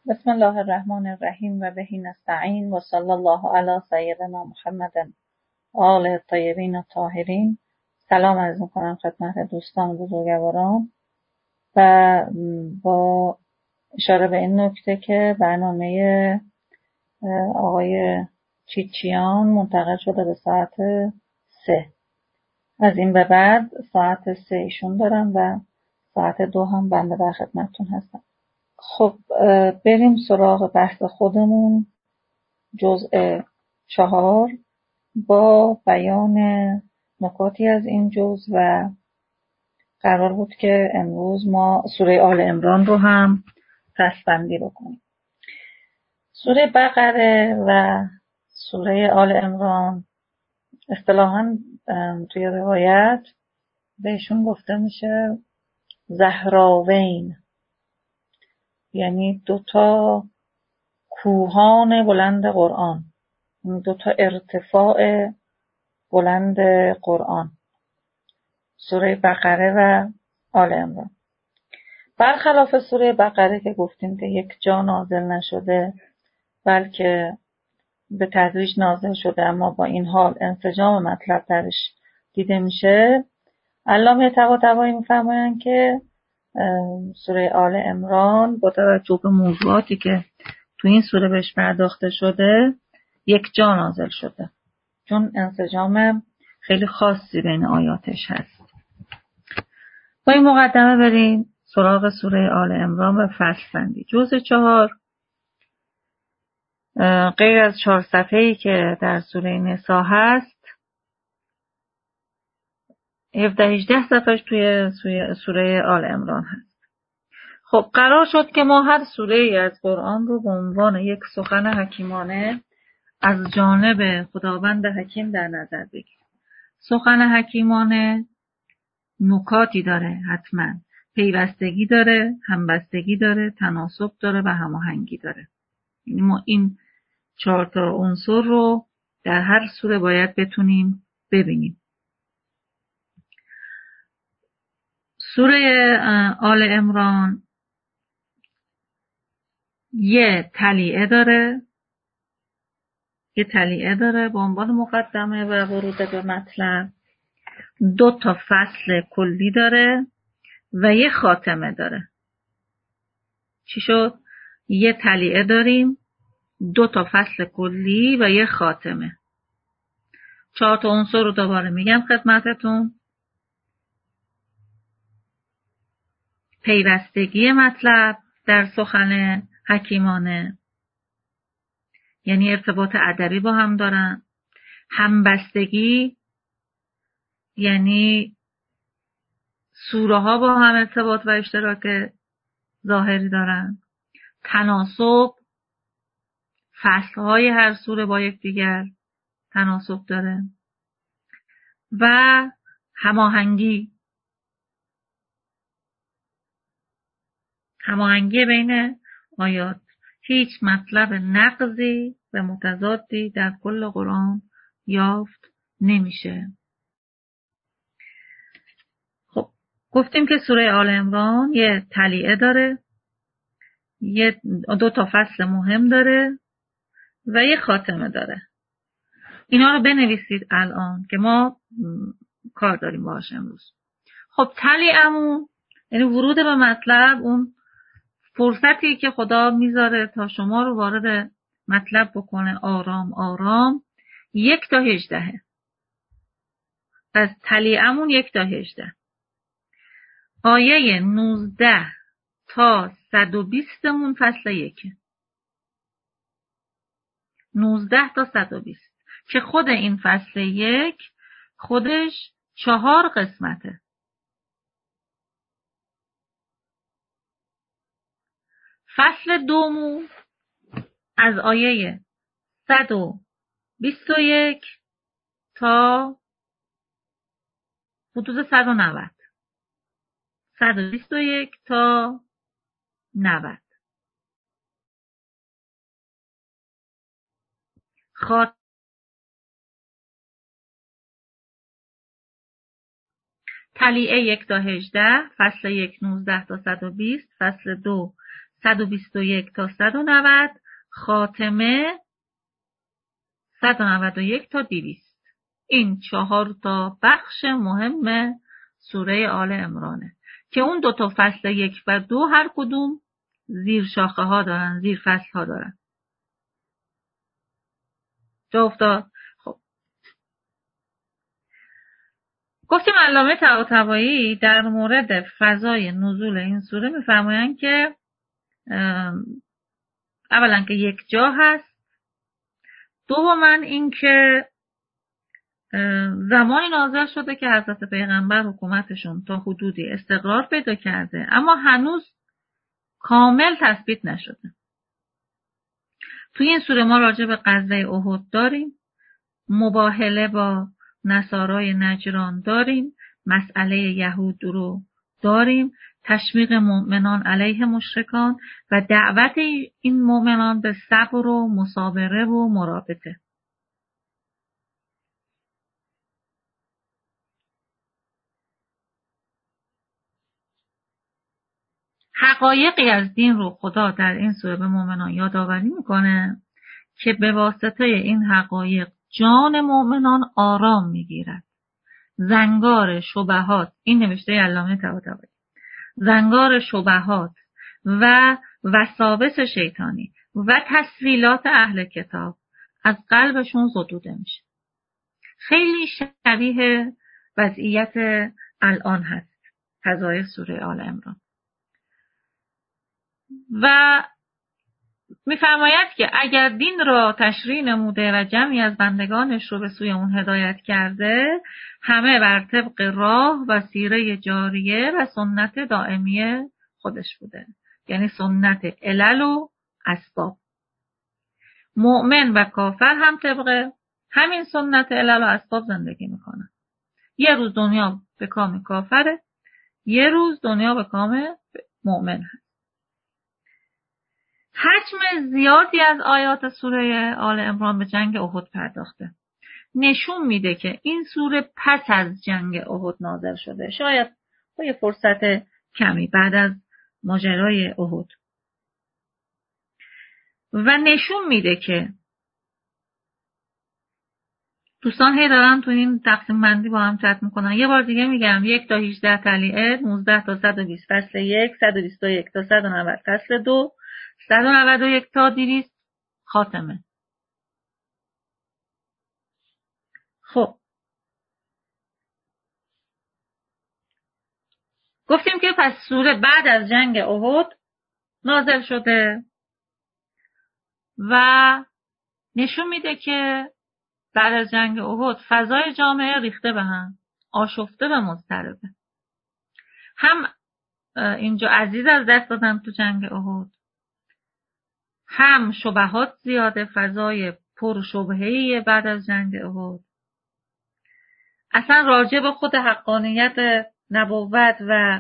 بسم الله الرحمن الرحیم و بهی نستعین و صلی الله علی سیدنا محمد آل الطیبین الطاهرین. سلام عرض می‌کنم خدمت دوستان بزرگواران و با اشاره به این نکته که برنامه آقای چیچیان منتقل شده به ساعت 3. از این به بعد ساعت 3 ایشون دارم و ساعت 2 هم بنده در خدمتتون هستم. خب بریم سراغ بحث خودمون، جزء 4 با بیان نکاتی از این جزء و قرار بود که امروز ما سوره آل عمران رو هم دستبندی بکنیم. سوره بقره و سوره آل عمران اصطلاحاً توی روایت بهشون گفته میشه زهراوین، یعنی دوتا کوهان بلند قرآن، دوتا ارتفاع بلند قرآن، سوره بقره و آل عمران. برخلاف سوره بقره که گفتیم که یک جا نازل نشده بلکه به تدریج نازل شده، اما با این حال انسجام مطلب درش دیده میشه. علامه طباطبایی میفرمایند که سوره آل عمران با توجه به موضوعاتی که تو این سوره بهش پرداخته شده یک جا نازل شده، چون انسجام خیلی خاصی بین آیاتش هست. با این مقدمه بریم سراغ سوره آل عمران و فصل بندی. جزء 4 غیر از 4 صفحه‌ای که در سوره نساء هست 17-18 صفحه‌اش توی سوره آل عمران هست. خب قرار شد که ما هر سوره‌ای از قرآن رو به عنوان یک سخن حکیمانه از جانب خداوند حکیم در نظر بگیریم. سخن حکیمانه نکاتی داره، حتما پیوستگی داره، همبستگی داره، تناسب داره و هماهنگی داره. یعنی ما این 4 تا عنصر رو در هر سوره باید بتونیم ببینیم. سوره آل عمران یه تلیعه داره به عنوان مقدمه و ورود به مطلب. 2 تا فصل کلی داره و یه خاتمه داره. چی شد؟ یه تلیعه داریم، 2 تا فصل کلی و یه خاتمه. 4 تا عنصر رو دوباره میگم خدمتتون. پیوستگی مطلب در سخن حکیمانه، یعنی ارتباط ادبی با هم دارن. همبستگی یعنی سوره ها با هم ارتباط و اشتراک ظاهری دارن. تناسب، فصل های هر سوره با یکدیگر تناسب داره. و هماهنگی بین آیات. هیچ مطلب نقضی و متضادی در کل قرآن یافت نمیشه. خب گفتیم که سوره آل عمران یه تلیعه داره، 2 تا فصل مهم داره و یه خاتمه داره. اینا رو بنویسید الان که ما کار داریم باهاش امروز. خب تلیعمون یعنی ورود به مطلب، اون فرصتی که خدا میذاره تا شما رو وارد مطلب بکنه آرام آرام. 1 تا 18. از تلیعمون 1 تا 18. آیه 19 تا 120 مون فصل 1. 19 تا 120 که خود این فصل 1 خودش 4 قسمته. فصل 2 مون از آیه 121 تا حدود 190. 121 تا 90. تلیعه 1 تا 18، فصل 1 19 تا 120، فصل 2 121 تا 190، خاتمه 191 تا 200. این 4 تا بخش مهم سوره آل عمرانه که اون 2 تا فصل 1 و 2 هر کدوم زیر شاخه ها دارن، زیر فصل ها دارن. جا افتاد؟ خب گفتیم علامه طباطبایی در مورد فضای نزول این سوره میفرمایند که اولا که یک جا هست، دوما این که زمانی نازل شده که حضرت پیغمبر حکومتشون تا حدودی استقرار پیدا کرده اما هنوز کامل تثبیت نشده. توی این سوره ما راجع به غزوه احد داریم، مباهله با نصارای نجران داریم، مسئله یهود رو داریم، تشویق مؤمنان علیه مشرکان و دعوت این مؤمنان به صبر و مصابره و مرابطه. حقایقی از دین رو خدا در این سوره به مؤمنان یادآوری میکنه که به واسطه این حقایق جان مؤمنان آرام میگیرد. زنگار شبهات، این نوشته علامه طباطبایی، زنگار شبهات و وساوس شیطانی و تسویلات اهل کتاب از قلبشون زدوده میشه. خیلی شبیه وضعیت الان هست فضای سوره آل عمران. و می‌فرماید که اگر دین را تشریع نموده و جمعی از بندگانش رو به سوی اون هدایت کرده، همه بر طبق راه و سیره جاریه و سنت دائمیه خودش بوده، یعنی سنت علل و اسباب. مؤمن و کافر هم طبق همین سنت علل و اسباب زندگی میکنن. یه روز دنیا به کام کافره، یه روز دنیا به کام مؤمن هست. حجم زیادی از آیات سوره آل عمران به جنگ احد پرداخته. نشون میده که این سوره پس از جنگ احد نازل شده، شاید با یه فرصت کمی بعد از ماجرای احد. و نشون میده که دوستان هی دارن تو این تقسیم بندی با هم چت میکنن. یه بار دیگه میگم 1 تا 18 تلیعه، 19 تا 120 فصل 1، 121 تا 190 فصل 2، 191 تا 200 خاتمه. خب گفتیم که پس سوره بعد از جنگ احد نازل شده و نشون میده که بعد از جنگ احد فضای جامعه ریخته به هم، آشفته به مضطربه. هم اینجا عزیز از دست دادن تو جنگ احد، هم شبهات زیاده، فضای پر شبهه‌ای بعد از جنگ احد. اصلا راجع به خود حقانیت نبوت و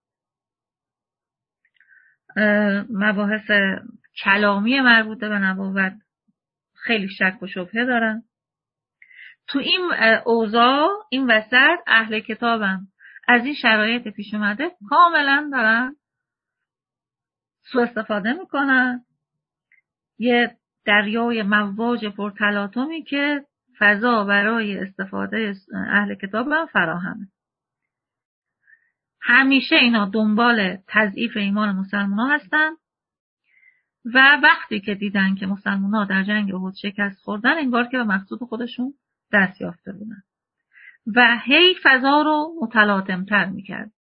مباحث کلامی مربوطه به نبوت خیلی شک و شبهه دارن. تو این اوضاع این وسط اهل کتابم از این شرایط پیش اومده کاملا دارن سوء استفاده میکنن. یه دریای مواج پرتلاطمی که فضا برای استفاده اهل کتاب هم فراهمه. همیشه اینا دنبال تضعیف ایمان مسلمان ها هستن و وقتی که دیدن که مسلمان ها در جنگ احد شکست خوردن، انگار که به مقصود خودشون دست یافته بودن و هی فضا رو متلاطم‌تر میکردن.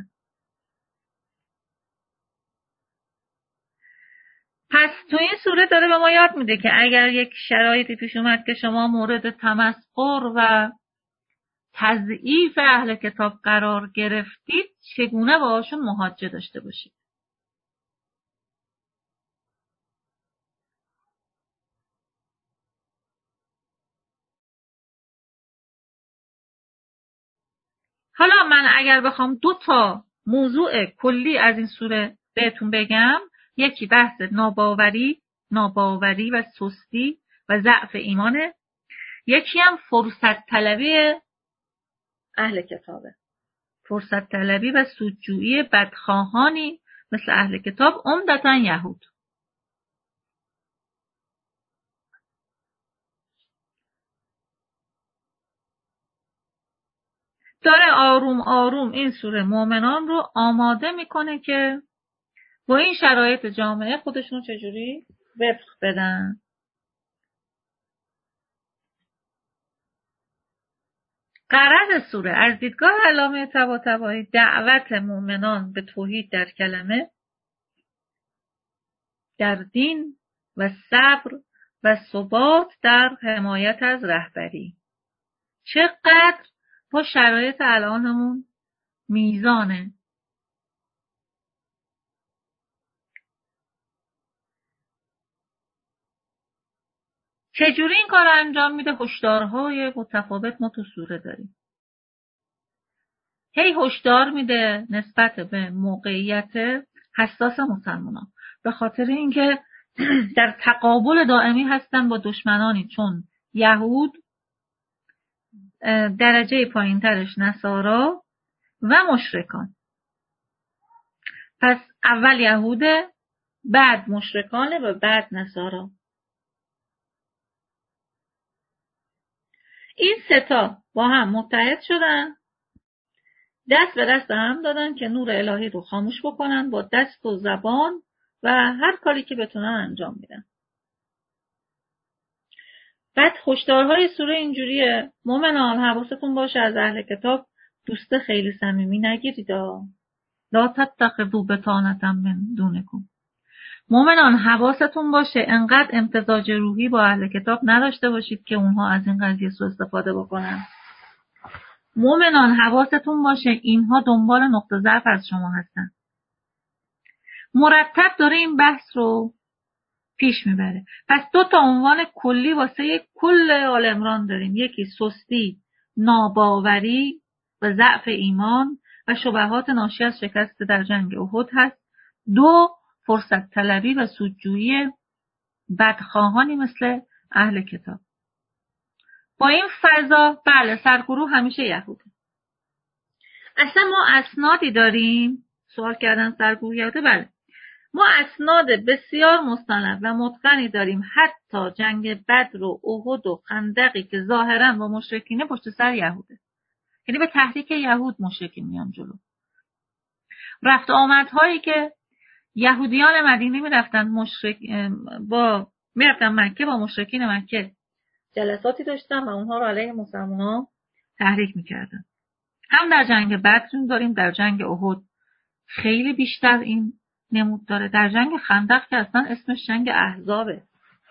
پس تو این سوره داره به ما یاد میده که اگر یک شرایطی پیش اومد که شما مورد تمسخر و تضعیف اهل کتاب قرار گرفتید، چگونه باهاشون مواجهه داشته باشید. حالا من اگر بخوام 2 تا موضوع کلی از این سوره بهتون بگم، یکی بحث ناباوری و سستی و ضعف ایمانه، یکی هم فرصت طلبی اهل کتابه، فرصت طلبی و سودجویی بدخواهانی مثل اهل کتاب عمدتاً یهود. داره آروم آروم این سوره مؤمنان رو آماده میکنه که با این شرایط جامعه خودشون چجوری وفق بدن. غرض سوره از دیدگاه علامه طباطبایی دعوت مؤمنان به توحید در کلمه، در دین و صبر و ثبات در حمایت از رهبری. چقدر با شرایط الانمون میزانه. چجوری این کار انجام میده؟ هشدارهای متفاوت ما تو سوره داریم. هی هشدار میده نسبت به موقعیت حساس مسلمانان، به خاطر اینکه در تقابل دائمی هستن با دشمنانی چون یهود، درجه پایینترش نصارا و مشرکان. پس اول یهوده، بعد مشرکانه و بعد نصارا. این ستا با هم متحد شدن، دست به دست هم دادن که نور الهی رو خاموش بکنن با دست و زبان و هر کاری که بتونن انجام میدن. بعد هشدارهای سوره اینجوریه: مومنان حواستون باشه از اهل کتاب دوست خیلی صمیمی نگیرید. لا تتخذوا بطانة من دونکم. مومنان حواستون باشه انقدر امتزاج روحی با اهل کتاب نداشته باشید که اونها از این قضیه سوء استفاده بکنن. مومنان حواستون باشه اینها دنبال نقطه ضعف از شما هستن. مرتب داره این بحث رو پیش میبره. پس 2 عنوان کلی واسه کل آل عمران داریم. یکی سستی، ناباوری و ضعف ایمان و شبهات ناشی از شکست در جنگ احد هست. 2 فرصت طلبی و سودجویی بدخواهانی مثل اهل کتاب. با این فضا بله سرگروه همیشه یهوده. اصلا ما اسنادی داریم؟ سوال کردن سرگروه یهوده. بله ما اسناد بسیار مستند و متقنی داریم، حتی جنگ بدر و احد و خندقی که ظاهرا با مشرکینه پشت سر یهوده، یعنی به تحریک یهود مشرکین میان جلو. رفت آمدهایی که یهودیان مدینه میرفتن مکه با مشرکین مکه جلساتی داشتن و اونها رو علیه مسلمان‌ها تحریک میکردن. هم در جنگ بدر داریم، در جنگ احد خیلی بیشتر این نمود داره، در جنگ خندق که اصلا اسمش جنگ احزابه.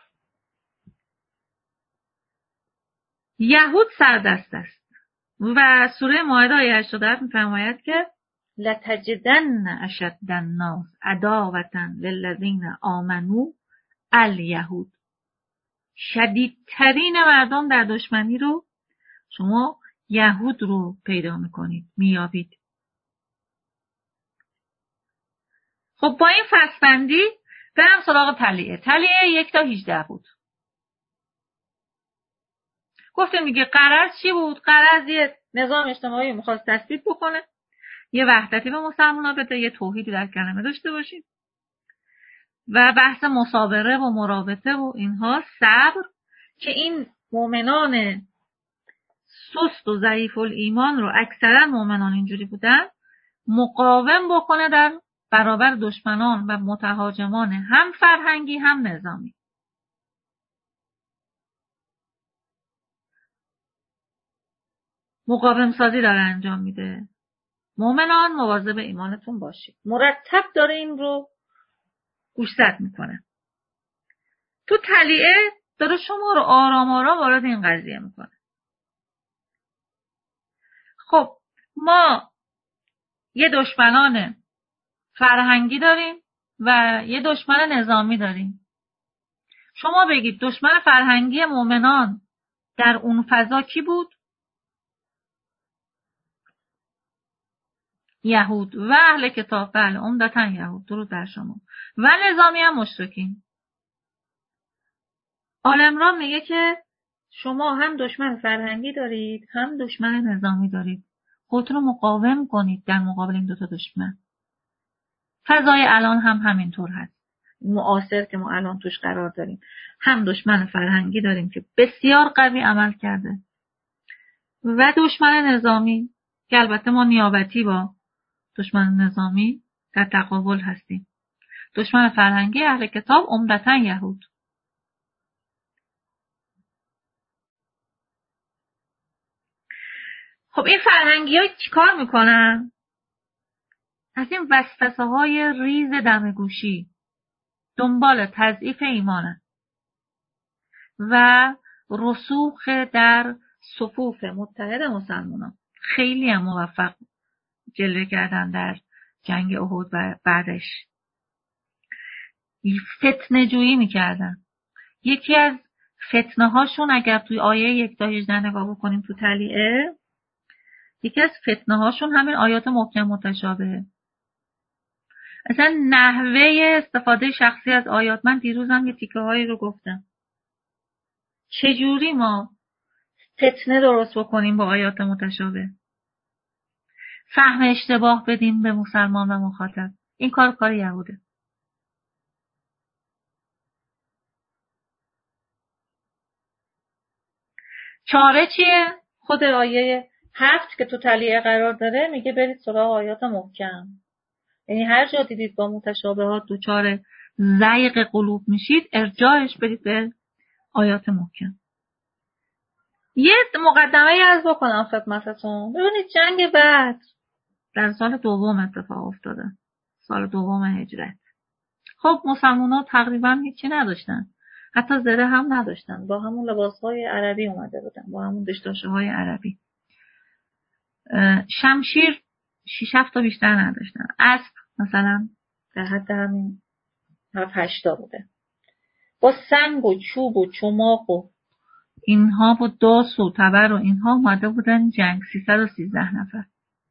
یهود سردست است و سوره مائده آیه 87 میفرماید که لتجدن اشد الناس عداوة للذین آمنوا الیهود. شدیدترین مردم در دشمنی رو شما یهود رو پیدا میکنید، میابید. خب با این فصل‌بندی برم سراغ تلیعه. تلیعه 1 تا 18 بود. گفتم دیگه غرض چی بود؟ غرض یه نظام اجتماعی میخواست تثبیت بکنه، یه وحدتی به مسلمان‌ها بده، یه توحیدی در کلمه داشته باشیم و بحث مصابره و مرابطه و اینها، صبر، که این مؤمنان سست و ضعیف الایمان رو اکثرا مؤمنان اینجوری بودن مقاوم بکنه در برابر دشمنان و متهاجمان هم فرهنگی هم نظامی. مقاوم سازی داره انجام میده. مؤمنان مواظب ایمانتون باشید. مرتب داره این رو گوشزد میکنه. تو تلیعه داره شما رو آرام آرام وارد این قضیه میکنه. خب ما یه دشمنان فرهنگی داریم و یه دشمن نظامی داریم. شما بگید دشمن فرهنگی مؤمنان در اون فضا کی بود؟ یهود و اهل کتاب. بله عمدتاً یهود، درود بر شما. و نظامی هم مشرکین. آل عمران میگه که شما هم دشمن فرهنگی دارید هم دشمن نظامی دارید. خودتون رو مقاوم کنید در مقابل این 2 تا دشمن. فضای الان هم همینطور هست. معاصر که ما الان توش قرار داریم، هم دشمن فرهنگی داریم که بسیار قوی عمل کرده و دشمن نظامی که البته ما نیابتی با دشمن نظامی در تقابل هستیم. دشمن فرهنگی اهل کتاب عمدتاً یهود. خب این فرهنگی ها چی کار میکنن؟ از این وسوسه های ریز دمگوشی دنبال تضعیف ایمانن و رسوخ در صفوف متحد مسلمانان. خیلی هم موفق جلوه کردن در جنگ احد و بعدش. فتنه جویی میکردن. یکی از فتنه هاشون اگر توی آیه 1 تا 18 نگاه بکنیم تو تلیعه، یکی از فتنه هاشون همین آیات محکم متشابهه. اصلا نحوه استفاده شخصی از آیات، من دیروزم یه تیکه هایی رو گفتم. چجوری ما فتنه درست بکنیم با آیات متشابه؟ فهم اشتباه بدیم به مسلمان و مخاطب. این کار یهوده. چاره چیه؟ خود آیه 7 که تو تلیعه قرار داره میگه برید سراغ آیات محکم. یعنی هر جا دیدید با متشابهات دوچار ضیق قلوب میشید، ارجاعش بدید به آیات محکم. یه مقدمه از بکنم خدمتتون. ببینید جنگ بدر در سال دوم اتفاق افتاده. سال دوم هجرت. خب مسلمان‌ها تقریبا هیچی نداشتن. حتی زره هم نداشتن. با همون لباس‌های عربی اومده بودن. با همون دشداشه‌های عربی. شمشیر 6-7 تا بیشتر نداشتن. اسب مثلا در حد همین 7-8 تا بوده. با سنگ و چوب و چماق و اینها با داس و تبر و اینها اومده بودن جنگ. 313 نفر.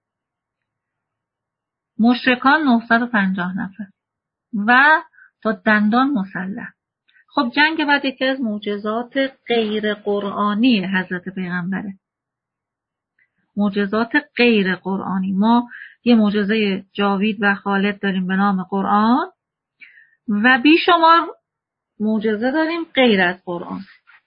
مشرکان 950 نفر و تا دندان مسلح. خب جنگ بعد یکی از معجزات غیر قرآنی حضرت پیغمبره. معجزات غیر قرآنی. ما یه معجزه جاوید و خالد داریم به نام قرآن و بیشمار معجزه داریم غیر از قرآن.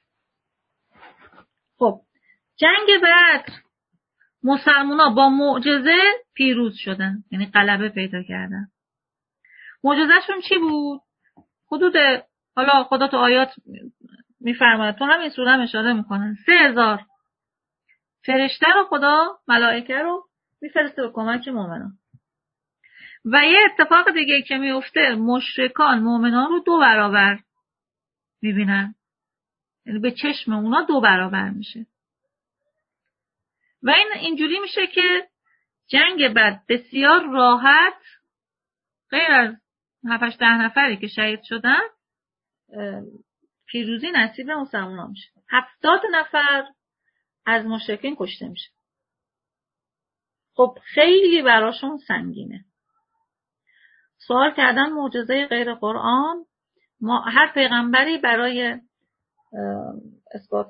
خب جنگ بدر مسلمونا با معجزه پیروز شدن، یعنی غلبه پیدا کردن. معجزهشون چی بود؟ حدود، حالا خدا تو آیات میفرماید، تو همین سوره هم اشاره میکنن، 3000 فرشته رو خدا، ملائکه رو میفرسته به کمک مؤمنان. و یه اتفاق دیگه که میفته، مشرکان مؤمنان رو 2 برابر میبینن، یعنی به چشم اونا 2 برابر میشه. و این اینجوری میشه که جنگ بعد بسیار راحت، غیر از 7-8 نفری که شهید شدن، پیروزی نصیب مسلمانان میشه. 70 نفر از مشرکین کشته میشه. خب خیلی براشون سنگینه. سوال کردن معجزه غیر قرآن. ما هر پیغمبری برای اثبات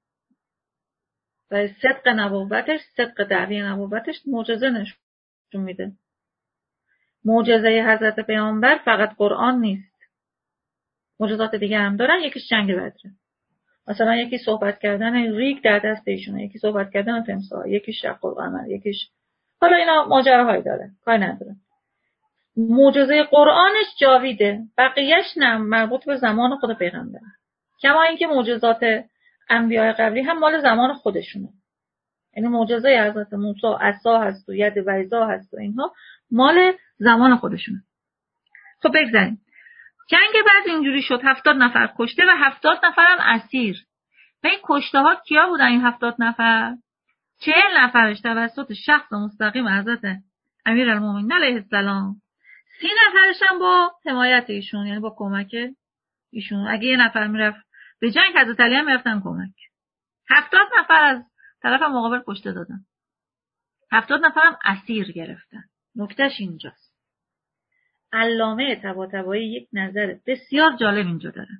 و صدق نبوتش، صدق دعوی نبوتش معجزه نشون میده. معجزه حضرت پیامبر فقط قرآن نیست. معجزات دیگه هم دارن. یکیش جنگ بدره. مثلا یکی صحبت کردن ریگ در دست ایشونه، یکی صحبت کردن تمساح، یکی شق القمر، یکیش حالا اینا ماجراهایی داره، کاری نداره. معجزه قرآنش جاویده، بقیه‌اش نه، مربوط به زمان خود پیغمبر. کما اینکه معجزات انبیاء قبلی هم مال زمان خودشونه. یعنی معجزه حضرت موسی عصا هست و ید بیضا هست و اینها مال زمان خودشونه. خب بگذاریم. جنگ بعد اینجوری شد 70 نفر کشته و 70 نفر هم اسیر. و این کشته ها کیا بودن این 70 نفر؟ 40 نفرش توسط شخص مستقیم حضرت امیرالمومنین علیه السلام. 30 نفرش هم با حمایت ایشون، یعنی با کمک ایشون. اگه یه نفر میرفت به جنگ، حضرت علی هم میرفتن کمک. 70 نفر از طرف مقابل کشته دادن. 70 نفر هم اسیر گرفتن. نکتهش اینجاست. علامه طباطبایی یک نظر بسیار جالب اینجا داره.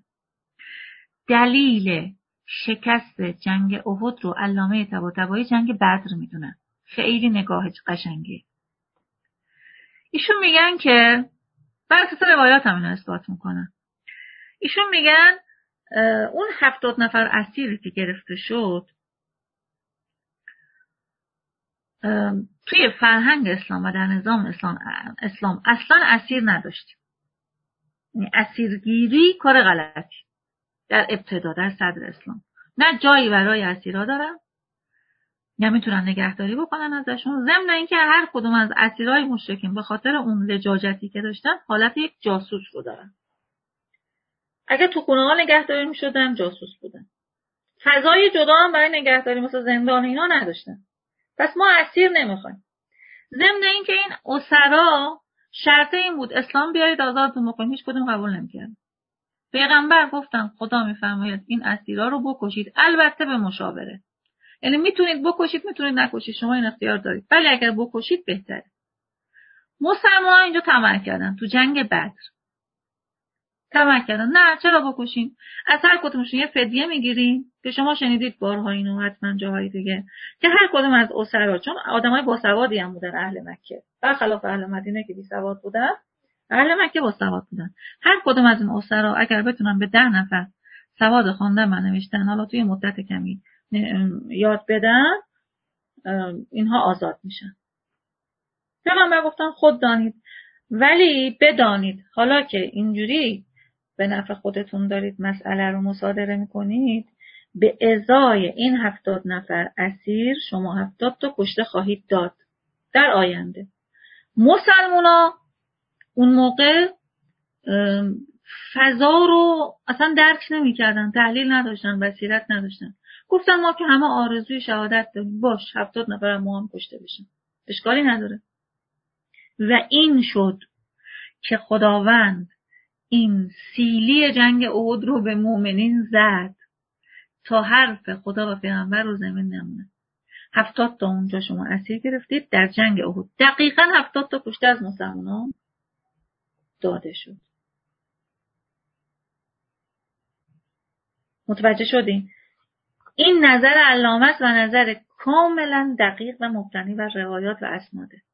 دلیل شکست جنگ احد رو علامه طباطبایی جنگ بدر میدونن. خیلی نگاه قشنگیه. ایشون میگن که برخلاف روایات هم اینو اثبات میکنن. ایشون میگن اون 70 نفر اسیری که گرفته شد توی فرهنگ اسلام و در نظام اسلام اصلا اسیر نداشتیم. یعنی اسیرگیری کار غلطی در ابتدا در صدر اسلام، نه جایی برای اسیرا دارن، نه میتونن نگهداری بکنن ازشون. ضمن اینکه هر کدوم از اسیرای مشرکین به خاطر اون لجاجتی که داشتن حالت یک جاسوس رو دارن. اگه تو خونه ها نگهداری میشدن جاسوس بودن. فضای جدا هم برای نگهداری مثل زندان اینا نداشتن. پس ما اسیر نمیخوایم. ضمن اینکه این اسرا شرط این بود اسلام بیارید آزادتون بکنیم، هیچ کدوم قبول نمیکردن. پیغمبر گفتن خدا میفرماید این اسیرا رو بکشید، البته به مشاوره. یعنی میتونید بکشید میتونید نکشید، شما این اختیار دارید، ولی اگر بکشید بهتره. مسلمان‌ها اینجا طمع کردن تو جنگ بدر. طمع کردن نه چرا بکشیم، از هر کدومشون یه فدیه میگیریم که شما شنیدید بارها اینو حتما جاهای دیگه که هر کدوم از اسرا، چون آدمای باسوادی هم بودن اهل مکه برخلاف اهل مدینه که بی سواد بودن، اهل مکه باسواد بودن. هر کدوم از این اسرا اگر بتونن به 10 نفر سواد خواندن و نوشتن حالا توی مدت کمی یاد بدن، اینها آزاد میشن. پیغمبر گفتن خود دانید ولی بدانید حالا که اینجوری به نفع خودتون دارید مسئله رو مصادره میکنید، به ازای این 70 نفر اسیر شما 70 تا کشته خواهید داد در آینده. مسلمونا اون موقع فضا رو اصلا درک نمی‌کردن، تحلیل نداشتن، بصیرت نداشتن. گفتن ما که همه آرزوی شهادت داریم، باش 70 نفر ما هم کشته بشن، اشکالی نداره. و این شد که خداوند این سیلی جنگ احد رو به مؤمنین زد تا حرف خدا و پیغمبر رو زمین نمونه. 70 تا اونجا شما اسیر گرفتید در جنگ احد، دقیقاً 70 تا کشته از مسلمانان داده شد. متوجه شدین؟ این نظر علامه است و نظر کاملا دقیق و مبتنی بر روایات و اسناده.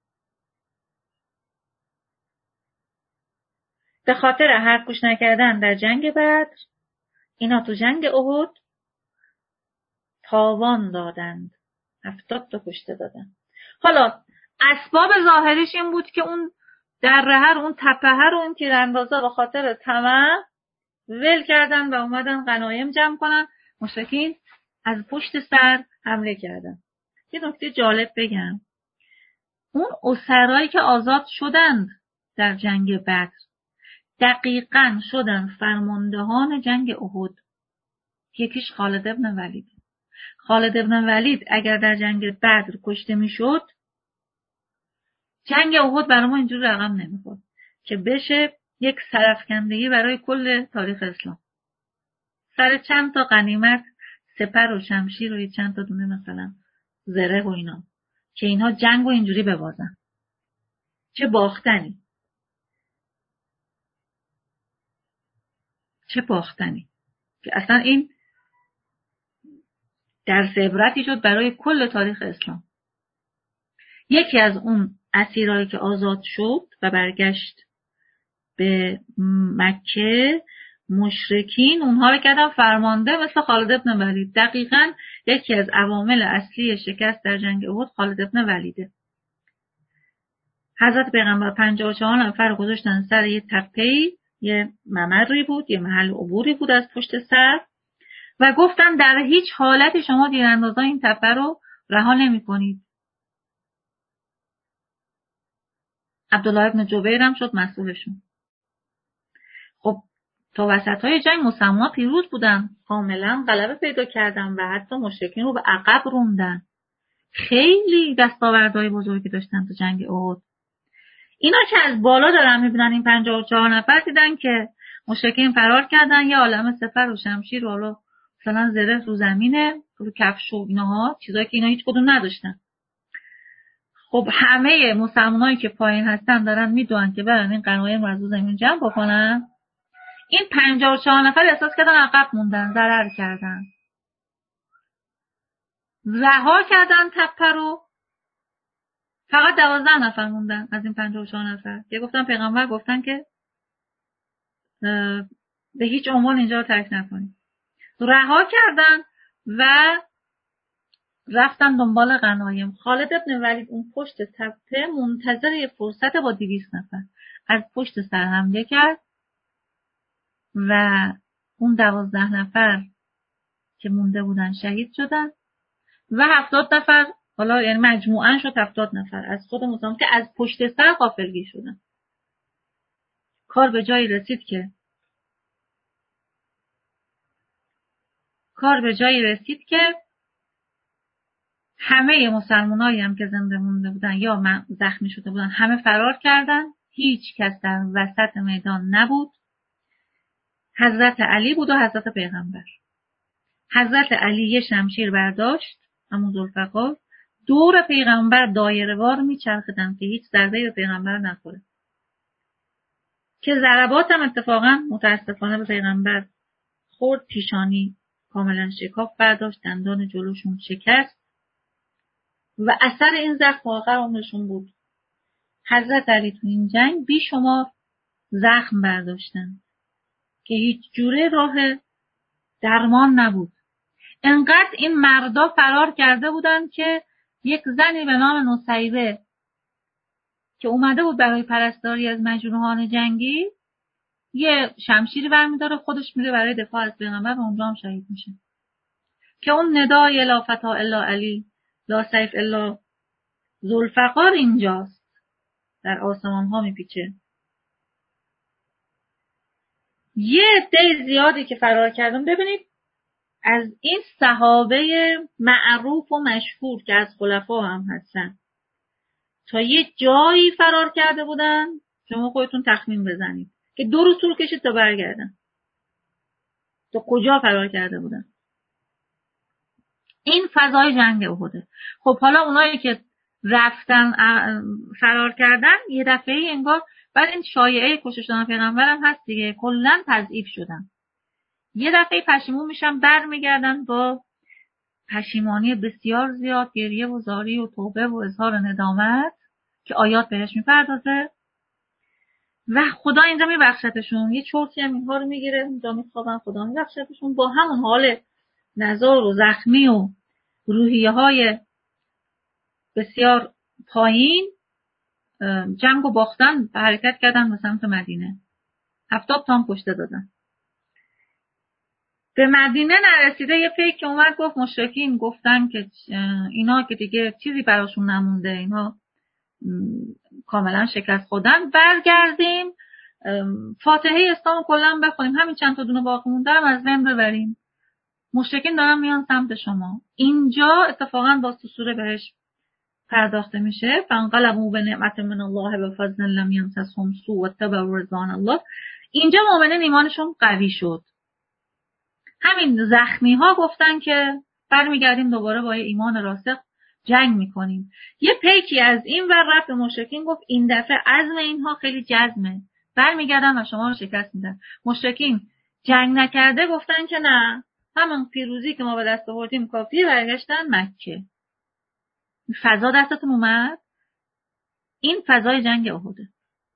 به خاطر حرف گوش نکردن در جنگ بدر، اینا تو جنگ احد تاوان دادند، 70 تا کشته دادن. حالا اسباب ظاهریش این بود که اون درهر، اون تپهر، اون تیراندازا به خاطر طمع ول کردن و اومدن غنایم جمع کنن. مشرکین از پشت سر حمله کردن. یه نکته جالب بگم، اون اسرایی که آزاد شدند در جنگ بدر دقیقاً شدن فرماندهان جنگ احد. یکیش خالد ابن ولید. خالد ابن ولید اگر در جنگ بدر کشته میشد، جنگ احد برای ما اینجور رقم نمیخورد که بشه یک سرافکندگی برای کل تاریخ اسلام. سر چند تا غنیمت، سپر و شمشیر و چند تا دونه مثلا زره و اینا، که اینها جنگ و اینجوری ببازن. چه باختنی، چه باختنی که اصلا این درس عبرتی شد برای کل تاریخ اسلام. یکی از اون اسیرایی که آزاد شد و برگشت به مکه، مشرکین اونها رو کردن فرمانده مثل خالد ابن ولید. دقیقاً یکی از عوامل اصلی شکست در جنگ احد خالد ابن ولیده. حضرت پیغمبر 54 نفر گذاشتن سر یه تپه‌ای، یه ممری بود، یه محل عبوری بود از پشت سر، و گفتن در هیچ حالتی شما تیراندازان این تپه رو رها نمی‌کنید. عبدالله ابن جبیر هم شد مسئولشون. خب تا وسط‌های جنگ مسلمان‌ها پیروز بودن، کاملا غلبه پیدا کردن و حتی مشرکین رو به عقب روندن. خیلی دستاوردهای بزرگی داشتن تو جنگ احد. اینا که از بالا دارن میبینن این 54 نفر، دیدن که مشرکین فرار کردن، یه عالمه سپر و شمشیر و حالا مثلا زره رو زمینه، رو کفش و اینها، چیزایی که اینا هیچ کدوم نداشتن. خب همه مسلمانایی که پایین هستن دارن میدونن که برن این غنایم رو از رو زمین جمع بکنن. این 54 نفر احساس کردن عقب موندن، ضرر کردن، رها کردن تپه رو. فقط 12 نفر موندن از این 54 نفر. یه گفتن پیغمبر گفتن که به هیچ عنوان اینجا رو ترک نکنید. رها کردن و رفتن دنبال غنایم. خالد ابن ولید اون پشت تپه منتظر یه فرصت با 200 نفر از پشت سر حمله کرد و اون 12 نفر که مونده بودن شهید شدن و 70 نفر، حالا یعنی مجموعاً شد 70 نفر از خود مسلمان که از پشت سر غافلگیر شدن. کار به جایی رسید که همه مسلمانایی هم که زنده مونده بودن یا زخمی شده بودن همه فرار کردن. هیچ کس در وسط میدان نبود. حضرت علی بود و حضرت پیغمبر. حضرت علی یه شمشیر برداشت، همون ذوالفقار، دور پیغمبر دایره‌وار میچرخیدن که هیچ ضربه‌ای به پیغمبر نخوره. که ضربات هم اتفاقا متاسفانه به پیغمبر خورد. پیشانی کاملا شکاف برداشت، دندان جلوشون شکست و اثر این زخم آخر عمرشون بود. حضرت علی تو این جنگ بیشمار زخم برداشتن که هیچ جوره راه درمان نبود. انقدر این مردا فرار کرده بودن که یک زنی به نام نصیبه که اومده بود برای پرستاری از مجروحان جنگی یه شمشیری برمیداره، خودش میره برای دفاع از پیغمبر و اونجا هم شهید میشه. که اون ندای لا فتا الا علی لا سیف الا ذوالفقار اینجاست، در آسمان ها میپیچه. یه عده زیادی که فرار کردن. ببینید از این صحابه معروف و مشهور که از خلفا هم هستن تا یه جایی فرار کرده بودن، شما خودتون تخمین بزنید که 2 روز طول کشید تا برگردن. تا کجا فرار کرده بودن؟ این فضای جنگ احده. خب حالا اونایی که رفتن فرار کردن یه دفعه انگار بعد این شایعه کشته شدن پیغمبرم هست دیگه، کلا تضعیف شدن. یه دفعه پشیمون میشن، برمیگردن با پشیمانی بسیار زیاد، گریه و زاری و توبه و اظهار ندامت که آیات بهش میپردازه و خدا اینجا میبخشتشون. یه چرتی هم اینها رو میگیره، اینجا میخوابن، خدا میبخشتشون. با همون حال نزار و زخمی و روحیه های بسیار پایین جنگ و باختن، به حرکت کردن به سمت مدینه. 70 تا هم کشته دادن. به مدینه نرسیده یه پیک اومد گفت مشرکین گفتن که اینا که دیگه چیزی براشون نمونده، اینا کاملا شکست خوردن، برگردیم فاتحه اسلام کلا بخونیم، همین چند تا دونه باقی مونده رو از بین ببریم، مشرکین دارن میان سمت شما. اینجا اتفاقا با سوره بهش پرداخته میشه. فانقلبوا بنعمت من الله و فضل لم یمسسهم سوء واتبعوا رضوان الله. اینجا مؤمنین ایمانشون قوی شد. همین زخمی ها گفتن که برمیگردیم دوباره با ایمان راسخ جنگ میکنیم. یه پیکی از این ور رفت به مشرکین گفت این دفعه عزم اینها خیلی جزمه، برمیگردن و شما رو شکست میدن. مشرکین جنگ نکرده گفتن که نه، همون پیروزی که ما به دست آوردیم کافیه، برگشتن مکه. فضا دستتون اومد؟ این فضای جنگ احده.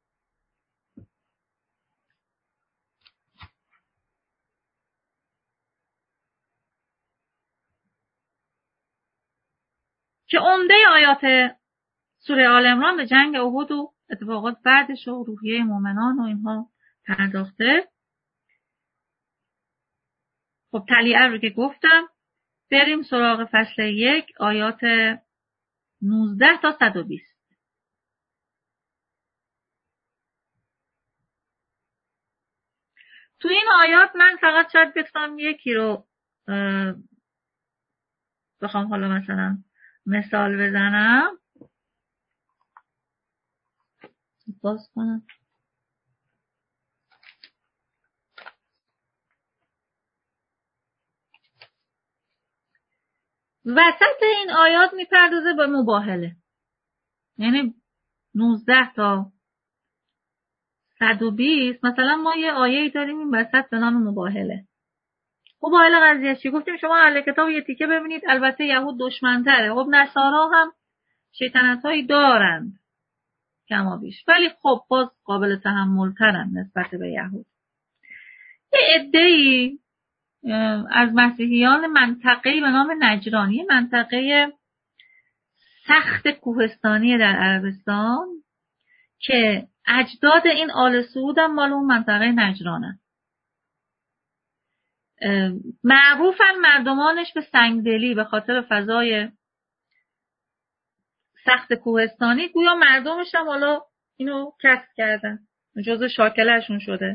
که عمده آیات سوره آل عمران به جنگ احد و اتفاقات بعدش و روحیه مؤمنان و اینها پرداخته. خب تلیعه رو که گفتم، بریم سراغ فصل 1 آیات 19 تا 120. تو این آیات من فقط شاید بتونم یکی رو بخوام حالا مثلا مثال بزنم. باز کنم. وسط این آیات میپردازه به مباهله، یعنی 19 تا 120. مثلا ما یه آیه‌ای داریم این وسط به نام مباهله. مباهله قضیه چی؟ گفتیم شما اهل کتاب یه تیکه ببینید، البته یهود دشمن‌تره. خب نصارا هم شیطنت‌هایی دارند کما بیش، ولی خب باز قابل تحمل ترن نسبت به یهود. یه عده‌ای از مسیحیان منطقه‌ای به نام نجرانی، منطقه سخت کوهستانی در عربستان که اجداد این آل سعود هم مال اون منطقه نجرانه، معروفن مردمانش به سنگدلی به خاطر فضای سخت کوهستانی، گویا مردمش هم حالا اینو کسب کردن، جزء شاکلهشون شده.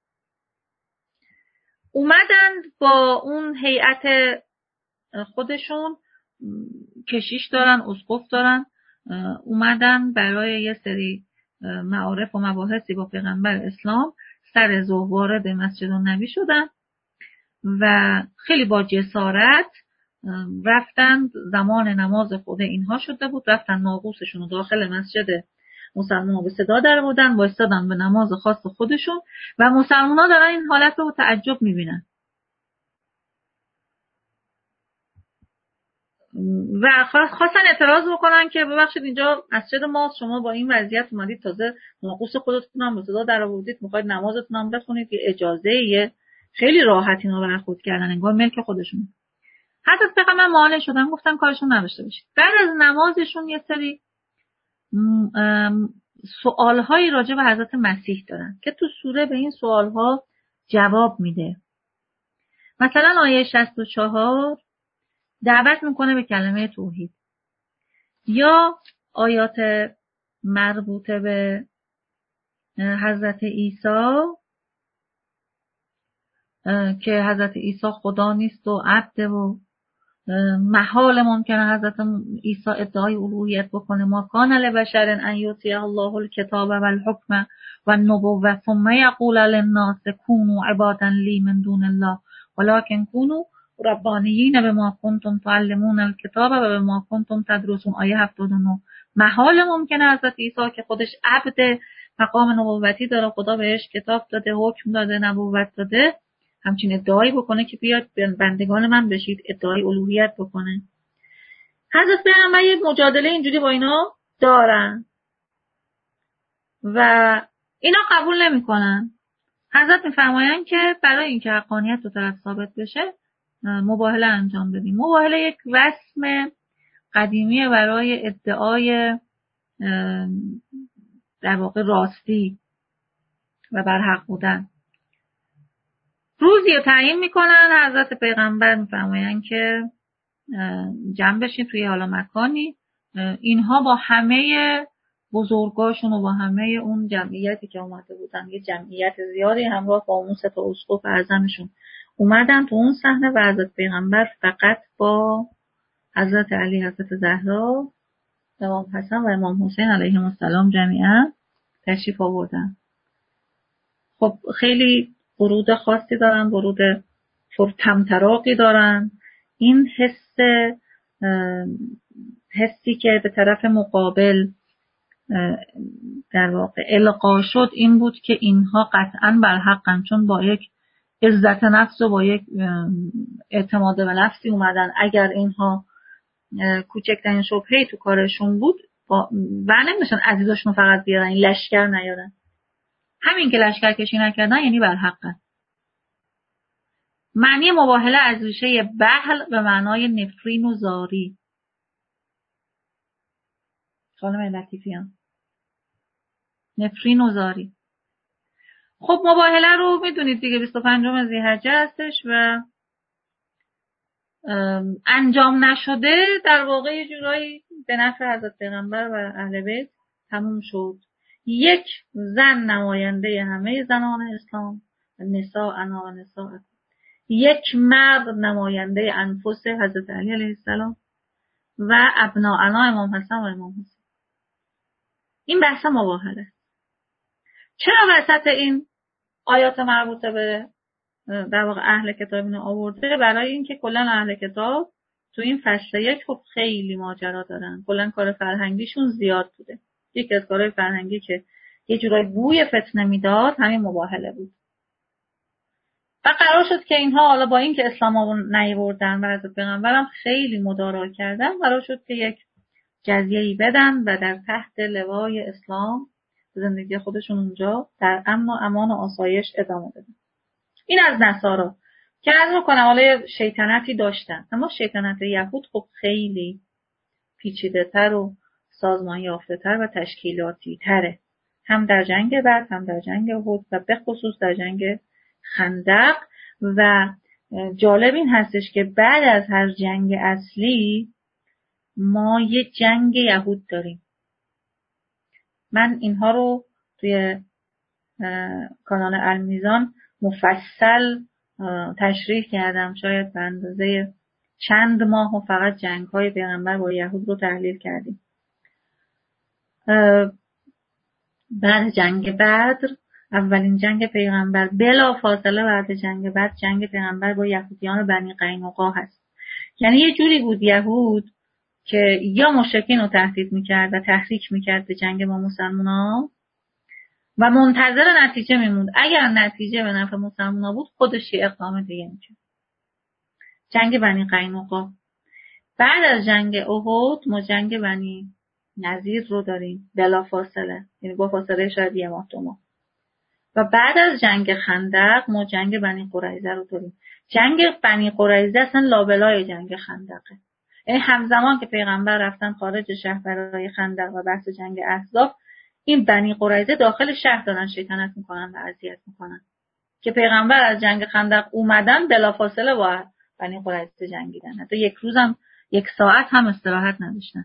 اومدن با اون هیئت خودشون، کشیش دارن، اسقف دارن، اومدن برای یه سری معارف و مباحثی با پیغمبر اسلام سر ظهر وارد مسجد النبی شدن و خیلی با جسارت رفتن. زمان نماز خود اینها شده بود، رفتن ناقوسشون رو داخل مسجد مسلمان به صدا در بودن، وایستادن به نماز خاص خودشون و مسلمان ها دارن این حالت رو تعجب میبینن و خواستن اعتراض بکنن که ببخشید اینجا مسجد ماست، شما با این وضعیت اومدید تازه ناقوس خودتون هم به صدا در آوردید، میخواید نمازتون هم بخونید، یه اجازه‌ایه. خیلی راحت اینا برخورد کردن، انگار ملک خودشون. حضرت پیغمبر معالی شدن، گفتن کارشون نداشته باشید. بعد از نمازشون یه سری سوالهایی راجع به حضرت مسیح دارن که تو سوره به این سوالها جواب میده. مثلا آیه 64 دعوت میکنه به کلمه توحید، یا آیات مربوطه به حضرت عیسی که حضرت عیسی خدا نیست و عبده و محال ممکنه حضرت عیسی ادعای الوهیت بکنه. ما کان لبشر ان یؤتیه الله الکتاب والحکم والنبوة ثم یقول للناس کونوا عبادا لی من دون الله ولکن کونوا ربانیین بما کنتم تعلمون الکتاب و بما کنتم تدرسون. آیه 79. محال ممکنه حضرت عیسی که خودش عبد، مقام نبوتی داره، خدا بهش کتاب داده، حکم داده، نبوت داده، همچین ادعایی بکنه که بیاد بندگان من بشید، ادعای الوهیت بکنه. حضرت پیغمبر یه مجادله اینجوری با اینا دارن و اینا قبول نمیکنن. حضرت میفرمایند که برای اینکه حقانیت دو طرف ثابت بشه مباهله انجام بدیم. مباهله یک رسم قدیمی برای ادعای در واقع راستی و برحق بودن. روزی رو تعیین میکنن. حضرت پیغمبر میفرمایند که جمع بشین توی حالا مکانی، اینها با همه بزرگاشون و با همه اون جمعیتی که اومده بودن، یه جمعیت زیادی همراه با اون سه تا اسقف اعظمشون اومدن تو اون صحنه و حضرت پیغمبر فقط با حضرت علی، حضرت زهرا، امام حسن و امام حسین علیهم السلام جمیعا تشریف آوردن. خب خیلی ورود خاصی دارن، ورود پرطمطراقی دارن. این حسی که به طرف مقابل در واقع القا شد این بود که اینها قطعاً بر حقن، چون با یک عزت نفس و با یک اعتماد به نفسی اومدن. اگر اینها کوچکترین شبهه‌ای تو کارشون بود و نمیشن عزیزاشون فقط بیارن، این لشکر نیارن. همین که لشکر کشی نکردن یعنی بر حقن. معنی مباهله از ریشه بهل به معنای نفرین و زاری. خانم لطیفیان، نفرین و زاری. خب مباهله رو میدونید دیگه 25 ذی‌حجه هستش و انجام نشده در واقع یه جورایی به نفع حضرت پیغمبر و اهل بیت تموم شد. یک زن نماینده همه زنان اسلام، نساء انا و نساء، یک مرد نماینده انفس حضرت علی علیه السلام و ابناءنا امام حسن و امام حسین. این بحث مباهله. چرا وسط این آیات مربوطه به در واقع اهل کتاب اینو آورده؟ برای اینکه کلا اهل کتاب تو این فصل یک خب خیلی ماجرا دارن، کلا کار فرهنگیشون زیاد بوده. یکی از کارهای فرهنگی که یه جورای بوی فتنه میداد همین مباهله بود. و قرار شد که اینها حالا با اینکه اسلامو نیاوردن و حضرت پیغمبرم خیلی مدارا کردن، قرار شد که یک جزیه‌ای بدن و در تحت لوای اسلام زندگی خودشون اونجا در امن و امان و آسایش ادامه بدن. این از نصارا که از میکنم حالا شیطنتی داشتن، اما شیطنت یهود خب خیلی پیچیده تر و سازمان یافته تر و تشکیلاتی تره، هم در جنگ بدر هم در جنگ احد و به خصوص در جنگ خندق. و جالب این هستش که بعد از هر جنگ اصلی ما یه جنگ یهود داریم. من اینها رو توی کانال المیزان مفصل تشریح کردم، شاید به اندازه چند ماه و فقط جنگ‌های پیغمبر با یهود رو تحلیل کردیم. بعد جنگ بدر، اولین جنگ پیغمبر، بلا فاصله بعد جنگ بدر جنگ پیغمبر با یهودیان بنی قینقاع هست. یعنی یه جوری بود یهود که یا مشرکین رو تهدید میکرد و تحریک میکرد به جنگ با مسلمونا و منتظر نتیجه میموند. اگر نتیجه به نفع مسلمونا بود خودش یه اقدام دیگه میکرد. جنگ بنی قینقاع. بعد از جنگ احد ما جنگ بنی نضیر رو داریم بلا فاصله، یعنی با فاصله شاید یه ماه دو ماه. و بعد از جنگ خندق ما جنگ بنی قریظه رو داریم. جنگ بنی قریظه اصلا لابلای جنگ خندقه، یعنی همزمان که پیغمبر رفتن خارج شهر برای خندق و بحث جنگ احزاب، این بنی قریظه داخل شهر دارن شیطنت میکنن و اذیت میکنن که پیغمبر از جنگ خندق اومدن بلافاصله با بنی قریظه جنگیدن، حتی یک روزم یک ساعت هم استراحت نداشتن.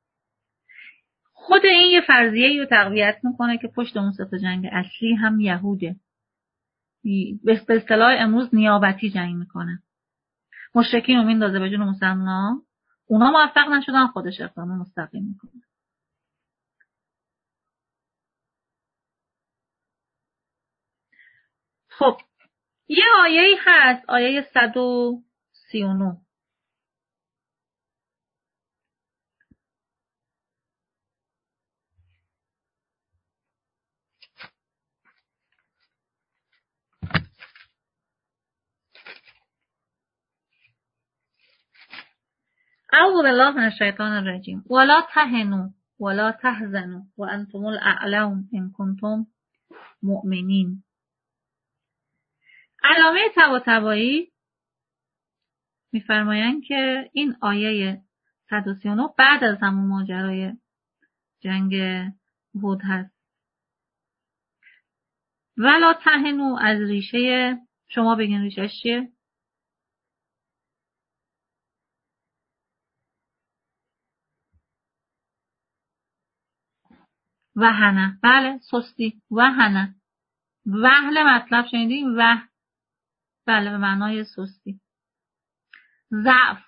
خود این یه فرضیه رو تقویت میکنه که پشت اون سه تا جنگ اصلی هم یهوده، به اصطلاح امروز نیابتی جنگ میکنه. مشرکین رو میندازه به جون مسلمان‌ها، اونا موفق نشدن خودش اقدام مستقیم میکنه. خب یه آیه‌ای هست، آیه 139. اعوذ بالله من الشیطان الرجیم. ولا تهنوا ولا تحزنوا وانتم الاعلون ان کنتم مؤمنین. علامه طباطبایی میفرمایند که این آیه 139 بعد از همون ماجرای جنگ احد هست. ولا تهنوا از ریشه، شما بگین ریشهش چیه؟ وهنه. بله سستی. وهنه. وهله مطلب شنیدیم؟ بله به معنای سستی. ضعف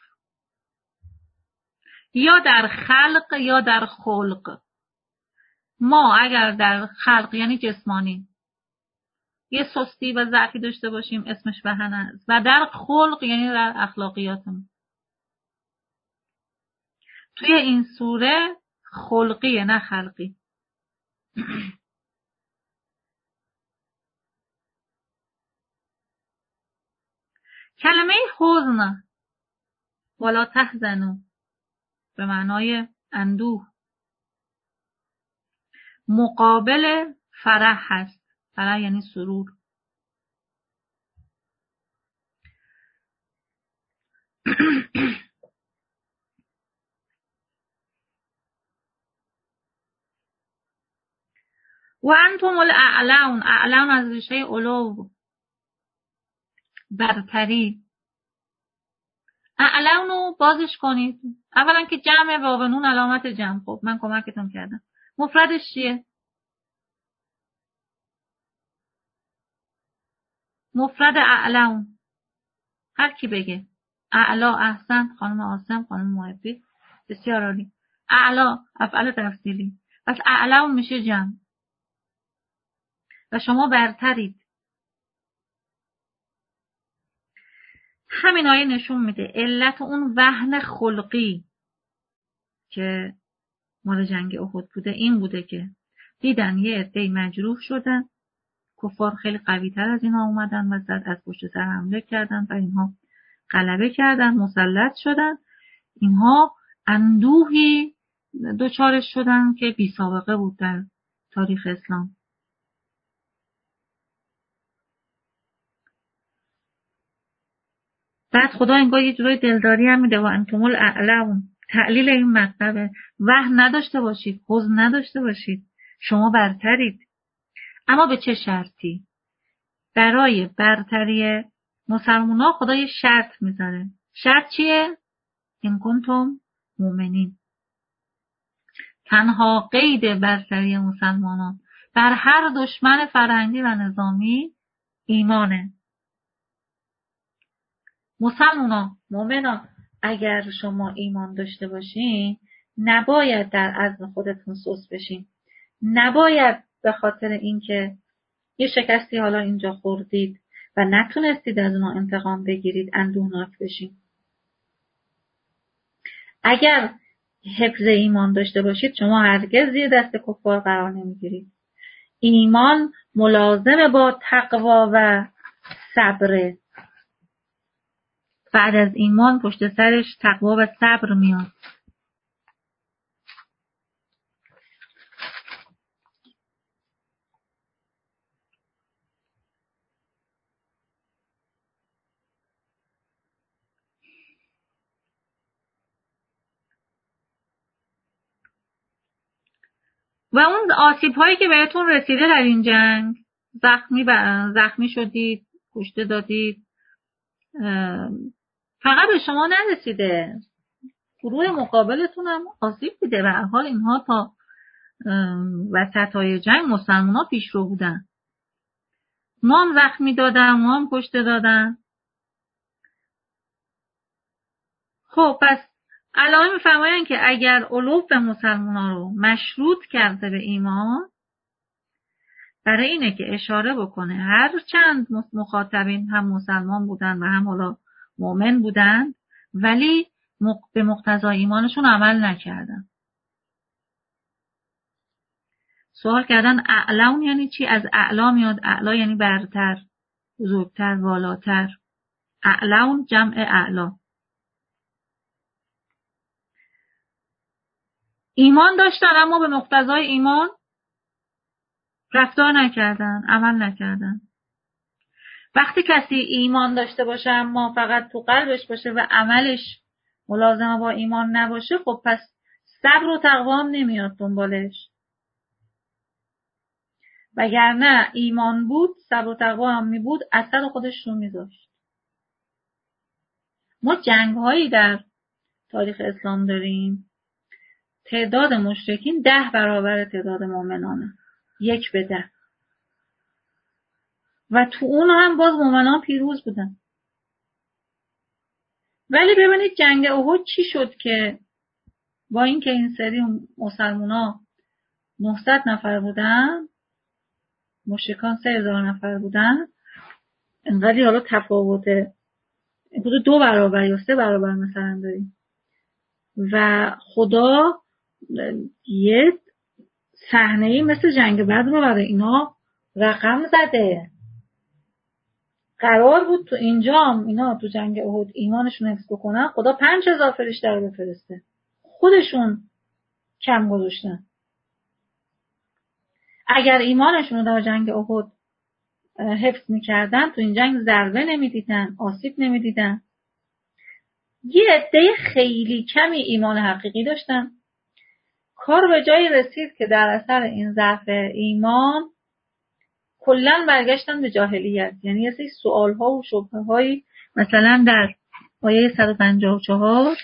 یا در خلق یا در خلق. ما اگر در خلق یعنی جسمانی یه سستی و ضعفی داشته باشیم اسمش وهنه است، و در خلق یعنی در اخلاقیاتمون. توی این سوره خلقیه نه خلقی. کلمه حزن ولا تحزنوا به معنای اندوه مقابل فرح هست. فرح یعنی سرور. و انتم الاعلون. اعلون از ریشه علو، برتری. اعلون رو بازش کنید. اولا که جمع واو نون علامت جمع. خب من کمکتون کردم. مفردش چیه؟ مفرد اعلون هر کی بگه. اعلا، احسن، خانم آسم، خانم محبی، بسیار عالی. اعلا افعال تفضیلی. پس اعلون میشه جمع و شما برترید. همین آیه نشون میده علت اون وهن خلقی که مال جنگ احد بوده این بوده که دیدن یه عده مجروح شدن، کفار خیلی قوی تر از اینها اومدن و از پشت سر حمله کردن و اینها غلبه کردن، مسلط شدن. اینها اندوهی دوچارش شدن که بی سابقه بود در تاریخ اسلام. بعد خدا انگار یه جورای دلداری هم میده و انتم الاعلون. تعلیل این مطلبه وهم نداشته باشید، حزن نداشته باشید، شما برترید. اما به چه شرطی؟ برای برتری مسلمونا خدا یه شرط میذاره. شرط چیه؟ ان کنتم مؤمنین. تنها قید برتری مسلمانان بر هر دشمن فرهنگی و نظامی ایمانه. مسلمونا، مؤمنا، اگر شما ایمان داشته باشین نباید در عزم خودتون سست بشین. نباید به خاطر اینکه یه شکستی حالا اینجا خوردید و نتونستید از اونها انتقام بگیرید اندوهناک بشین. اگر حفظ ایمان داشته باشید شما هرگز زیر دست کفار قرار نمیگیرید. ایمان ملازم با تقوا و صبر. بعد از ایمان پشت سرش تقوا و صبر میاد. و اون آسیب هایی که بهتون رسیده در این جنگ، زخمی شدید، کشته دادید، فقط به شما نرسیده، گروه مقابلتون هم آسیب دیده. به هر حال اینها تا وسطای جنگ مسلمان ها پیش رو بودن، ما هم زخمی دادن، ما هم کشته دادن. خب پس علامه میفرمایند که اگر علوف مسلمان ها رو مشروط کرده به ایمان، برای اینه که اشاره بکنه هر چند مخاطبین هم مسلمان بودن و هم حالا مؤمن بودن ولی به مقتضای ایمانشون عمل نکردن. سوال کردن اعلون یعنی چی؟ از اعلا میاد. اعلا یعنی برتر، بزرگتر، والاتر. اعلون جمع اعلا. ایمان داشتن اما به مقتضای ایمان رفتار نکردن، عمل نکردن. وقتی کسی ایمان داشته باشه اما فقط تو قلبش باشه و عملش ملازمه با ایمان نباشه، خب پس صبر و تقوا هم نمیاد دنبالش. وگرنه ایمان بود، صبر و تقوا هم می بود، اثر خودش رو میذاشت. ما جنگ هایی در تاریخ اسلام داریم تعداد مشرکین 10 برابر تعداد مؤمنانه، 1:10. و تو اون هم باز مؤمنان پیروز بودن. ولی ببینید جنگ احد چی شد که با اینکه این سری مسلمونا 900 نفر بودن، مشرکان 3000 نفر بودن، انقدر حالا تفاوته 2 برابر یا 3 برابر مثلا داریم. و خدا یه صحنه‌ای مثل جنگ بدر رو برای اینا رقم زده. قرار بود تو اینجام اینا تو جنگ احد ایمانشون حفظ بکنن، خدا 5000 فرشته رو بفرسته. خودشون کم گذاشتن. اگر ایمانشون رو در جنگ احد حفظ میکردن تو این جنگ ضربه نمیدیدن، آسیب نمیدیدن. یه عده خیلی کمی ایمان حقیقی داشتن. کار به جایی رسید که در اثر این ضعف ایمان کلاً برگشتن به جاهلیت. یعنی یه سری سوال‌ها و شبهه‌هایی مثلا در آیه 154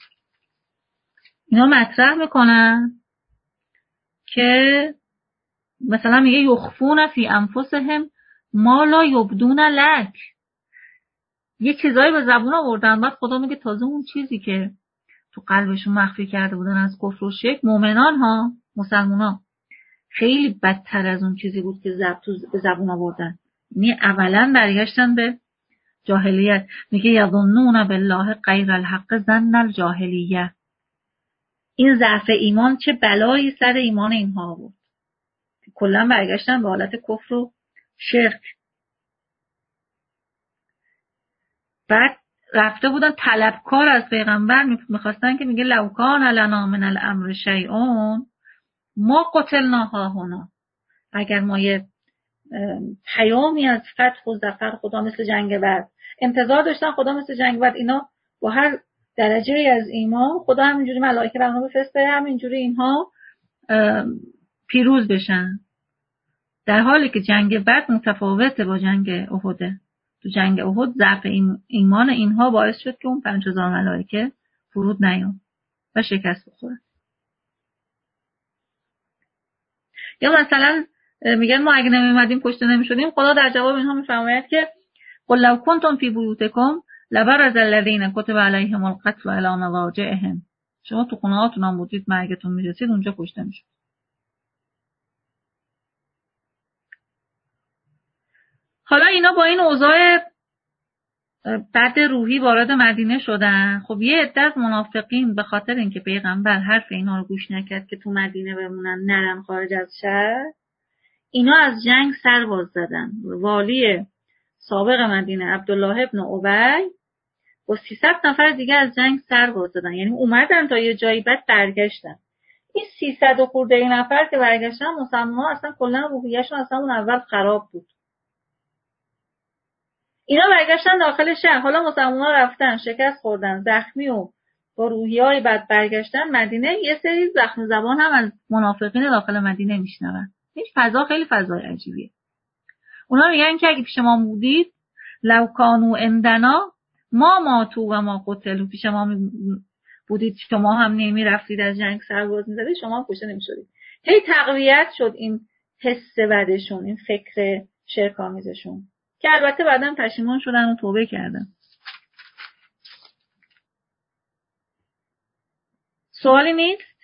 اینا مطرح میکنن که مثلا میگه یخفون فی انفسهم ما لا یبدون لک. یه چیزایی به زبون آوردن، بعد خدا میگه تازه اون چیزی که تو قلبشون مخفی کرده بودن از کفر و شرک، مؤمنان ها، مسلمونا، خیلی بدتر از اون چیزی بود که به زبون آوردن. یعنی اولا برگشتن به جاهلیت. میگه یظنون بالله غیر الحق ظن الجاهلیه. این ضعف ایمان چه بلایی سر ایمان اینها بود، کلا برگشتن به حالت کفر و شرک. بعد رفته بودن طلبکار از پیغمبر، میخواستن که میگه لو کان لنا من الامر شیء ما قتلنا هاهنا. اگر ما یه پیامی از فتح و ظفر خدا مثل جنگ بدر. انتظار داشتن خدا مثل جنگ بدر اینا با هر درجه از ایمان خدا همینجوری ملائکه رو بفرسته، همینجوری اینها پیروز بشن. در حالی که جنگ بدر متفاوته با جنگ احد. تو جنگ احد ضعف ایمان اینها باعث شد که اون 5000 ملائکه فرود نیام و شکست بخورن. یا مثلا میگن ما اگه نمی‌اومدیم کشته نمی‌شدیم، خدا در جواب اینها میفرماید که قل لو کنتم فی بیوتکم لبرز الذین کتب علیهم القتل الی مضاجعهم. شما تو خونه‌هاتون هم بودید، مرگتون میرسید، اونجا کشته میشد. حالا اینا با این اوضاع بد روحی وارد مدینه شدن. خب یه عده از منافقین به خاطر اینکه پیغمبر حرف اینا رو گوش نکرد که تو مدینه بمونن، نرن خارج از شهر، اینا از جنگ سر باز زدن. والی سابق مدینه عبدالله ابن ابی با 300 نفر دیگه از جنگ سر باز زدن. یعنی اومدن تا یه جایی بعد برگشتن. این 300 و خورده نفر که برگشتن، مسلمان‌ها اصلا کلا روحیه‌شون اصلا اون اول خراب بود. اینا برگشتن داخل شهر. حالا مسلمان‌ها رفتن، شکست خوردن، زخمی و با روحیه‌های بد برگشتن مدینه. یه سری زخم زبان هم از منافقین داخل مدینه میشنون. این فضا خیلی فضای عجیبیه. اونا میگن که اگه پیش ما بودید لو کانوا عندنا ما ماتوا و ما قتلوا. پیش ما بودید شما هم نمیرفتید از جنگ سرباز می‌زدید، شما هم کشته نمی‌شدید. هی تقویت شد این حس بدشون، این فکر شرک‌آمیزشون که البته بعداً پشیمان شدن و توبه کردن. سوالی نیست؟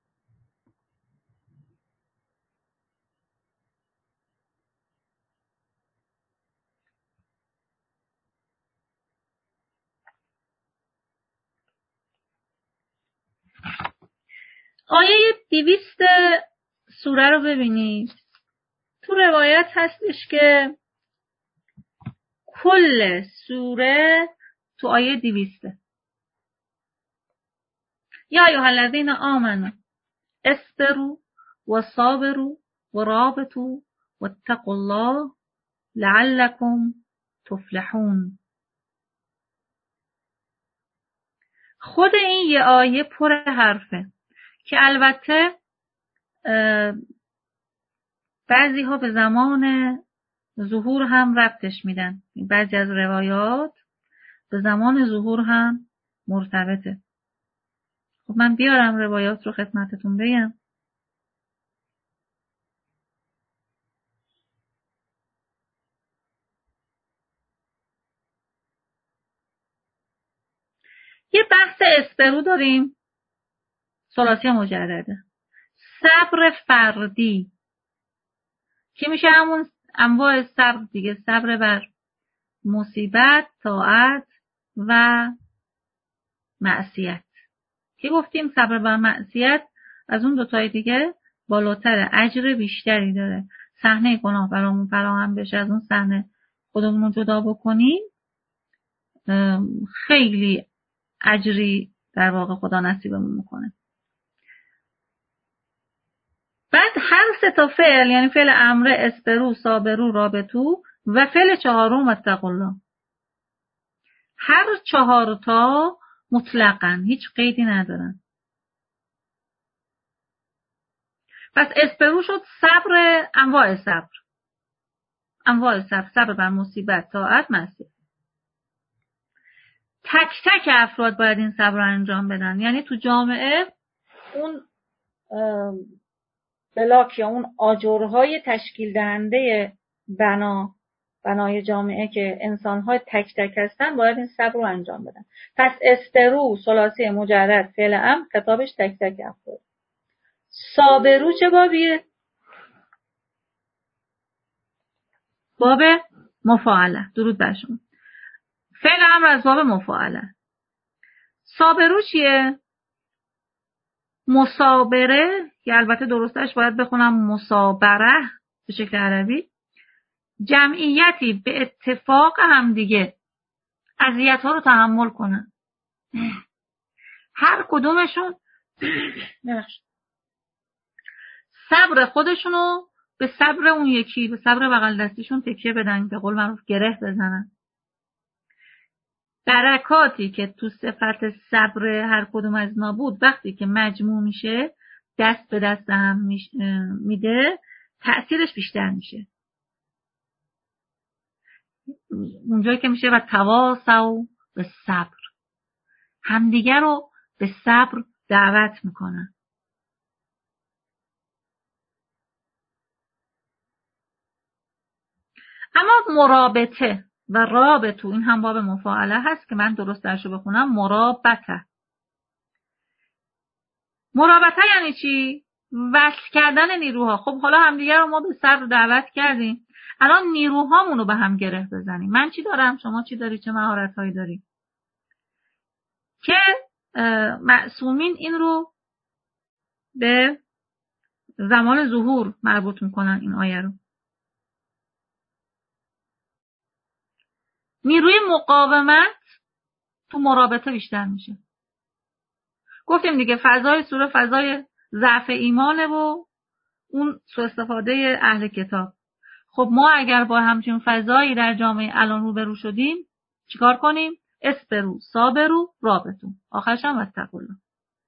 آیه 200 سوره رو ببینید. تو روایت هستش که کل سوره تو آیه 200. یا ایها الذین آمنوا اصبروا و صابروا و رابطوا واتقوا الله لعلکم تفلحون. خود این یه آیه پر حرفه که البته بعضی ها به زمان ظهور هم ربطش میدن. بعضی از روایات به زمان ظهور هم مرتبطه. خب من بیارم روایات رو خدمتتون بگم. یه بحث اسپرو داریم، ثلاثی مجرده. صبر فردی که میشه همون انواع صبر دیگه، صبر بر مصیبت، طاعت و معصیت. که گفتیم صبر بر معصیت از اون دوتای دیگه بالاتر، اجر بیشتری داره. صحنه گناه برامون فراهم بشه، از اون صحنه خودمون رو جدا بکنیم، خیلی اجری در واقع خدا نصیبمون میکنه. بعد هر سه تا فعل، یعنی فعل امر، اسپرو، صابرو، رابطو و فعل چهارم واتقوا الله، هر 4 تا مطلقاً هیچ قیدی ندارن. پس اسپرو شد صبر، انواع صبر، صبر بر مصیبت، طاعت، معصیت. تک تک افراد باید این صبر رو انجام بدن. یعنی تو جامعه اون بلاک یا اون آجرهای تشکیل دهنده بنای جامعه که انسان‌های تک تک هستن باید این صبر رو انجام بدن. پس اسپرو ثلاثی مجرد فعل امر، خطابش تک تک افراد. صابرو چه بابیه؟ باب مفاعله. درود بر شما. فعل امر از باب مفاعله. صابرو چیه؟ مصابره، یا البته درستش باید بخونم مصابره به شکل عربی، جمعیتی به اتفاق هم دیگه اذیت ها رو تحمل کنن. هر کدومشون صبر خودشونو به صبر اون یکی، به صبر بغل دستیشون تکیه بدن، به قول معروف گره بزنن. برکاتی که تو صفت صبر هر کدوم از اینا بود وقتی که مجموع میشه، دست به دست هم میده، تأثیرش بیشتر میشه. اونجایی که میشه و تواصوا به صبر، همدیگر رو به صبر دعوت میکنن. اما مرابطه و رابطو، این هم باب مفاعله هست که من درست درشو بخونم، مرابطه. مرابطه یعنی چی؟ وصل کردن نیروها. خب حالا همدیگر رو ما به صبر دعوت کردیم، الان نیروهامون رو به هم گره بزنیم. من چی دارم، شما چی داری، چه مهارت‌هایی داری، که معصومین این رو به زمان ظهور مربوط میکنن این آیه رو. نیروی مقاومت تو مرابطه بیشتر میشه. گفتیم دیگه فضای سوره فضای ضعف ایمانه و اون سوء استفاده اهل کتاب. خب ما اگر با همچین فضایی در جامعه الان روبرو شدیم چیکار کنیم؟ اسبرو، صابرو، رابطو، آخرش هم واتقوا الله.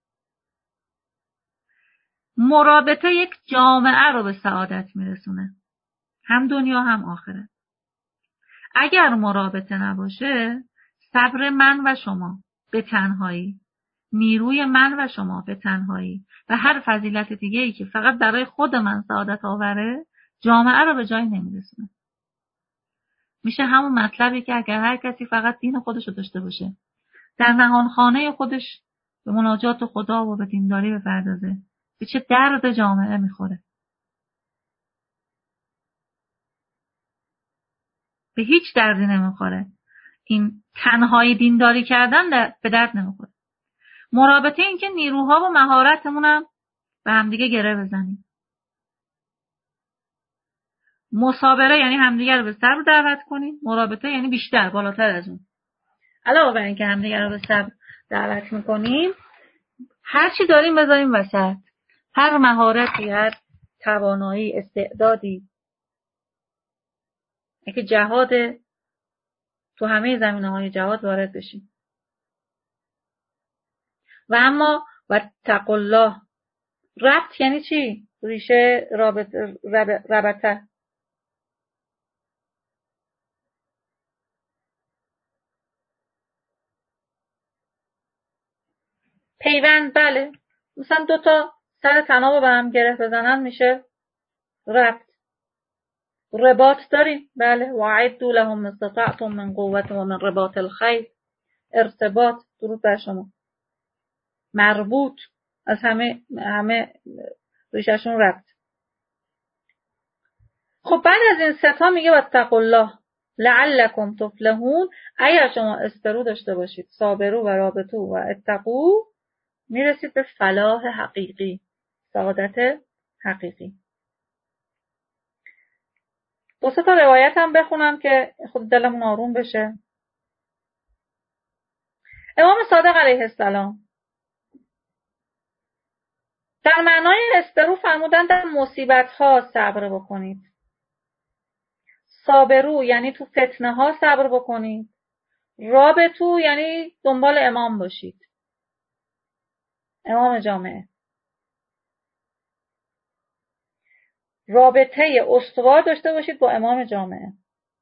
مرابطه یک جامعه رو به سعادت میرسونه، هم دنیا هم آخرت. اگر مرابطه نباشه، صبر من و شما به تنهایی، نیروی من و شما به تنهایی و هر فضیلت دیگه‌ای که فقط برای خود من سعادت آوره، جامعه رو به جای نمیرسونه. میشه همون مطلبی که اگر هر کسی فقط دین خودش رو داشته باشه، در نهانخانه خودش به مناجات خدا و به دینداری بپردازه، به چه درد جامعه میخوره. به هیچ دردی نمیخوره. این تنهایی دینداری کردن به درد نمیخوره. مرابطه این که نیروها و مهارتمون هم به همدیگه گره بزنیم. مصابره یعنی همدیگه رو به صبر دعوت کنیم. مرابطه یعنی بیشتر، بالاتر از اون. علاوه بر این که همدیگه رو به صبر دعوت میکنیم، هر چی داریم بذاریم وسط. هر مهارتی، هر توانایی، استعدادی، اینکه جهاد، تو همه زمینه‌های جهاد وارد بشیم. و اما واتقوا الله، ربط یعنی چی؟ ریشه ربطه. پیوند، بله. مثلا دو تا سر طناب به هم گره بزنن میشه ربط. رباط داریم، بله. وَأَعِدُّوا لَهُم مَا اسْتَطَعْتُم مِّن قُوَّةٍ وَمِن رِّبَاطِ الْخَیْلِ. ارتباط، درود بر شما. مربوط، از همه ریشه‌شون ربط. خب بعد از این سه تا میگه واتقوا الله لعلکم تفلحون، اگر شما اسپرو داشته باشید، صابرو و رابطو و اتقو، میرسید به فلاح حقیقی، سعادت حقیقی. دو سه تا روایت هم بخونم که خود دلمون آروم بشه. امام صادق علیه السلام در معنای اسپرو فرمودن در مصیبت ها صبر بکنید. صابرو یعنی تو فتنه ها صبر بکنید. رابطو یعنی دنبال امام باشید، امام جامعه. رابطه استوار داشته باشید با امام جامعه.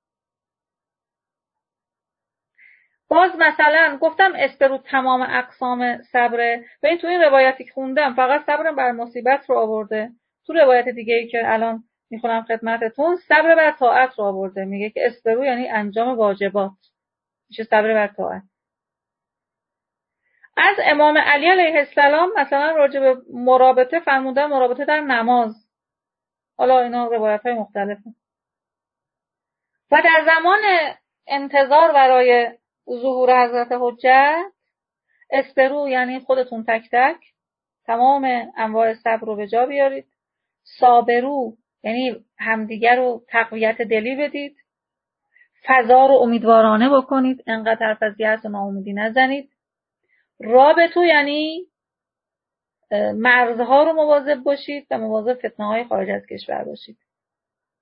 باز مثلا گفتم اسپرو تمام اقسام صبره، و این تو این روایتی که خوندم فقط صبر بر مصیبت رو آورده. تو روایت دیگه ای که الان میخونم خدمتتون صبر بر طاعت رو آورده. میگه که اسپرو یعنی انجام واجبات، میشه صبر بر طاعت. از امام علی علیه السلام مثلا راجع به مرابطه فرمودن مرابطه در نماز. حالا اینا روایت های مختلفه. و در زمان انتظار برای ظهور حضرت حجت، اسپرو یعنی خودتون تک تک تمام انواع صبر رو به جا بیارید. صابرو یعنی همدیگر رو تقویت دلی بدید. فضا رو امیدوارانه بکنید، انقدر حرف از یأس و ناامیدی نزنید. رابطو یعنی مرزها رو مواظب باشید و مواظب فتنه‌های خارج از کشور باشید.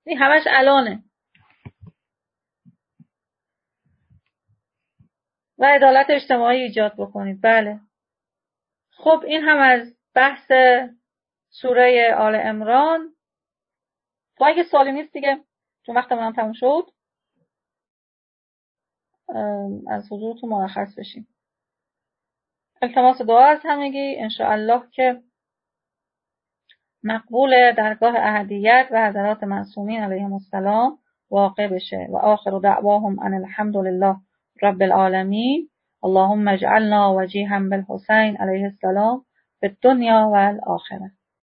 این همش الانه. و عدالت اجتماعی ایجاد بکنید. بله. خب این هم از بحث سوره آل عمران. خب اگه سوالی نیست دیگه، چون وقت منم تموم شد، از حضورتون مرخص بشیم. التماس دعا از همگی انشاءالله که مقبول درگاه احدیت و حضرات معصومین علیهم السلام واقع بشه. و آخر دعواهم ان الحمد لله رب العالمین. اللهم اجعلنا وجیها بالحسین علیه السلام فی الدنیا و الاخره.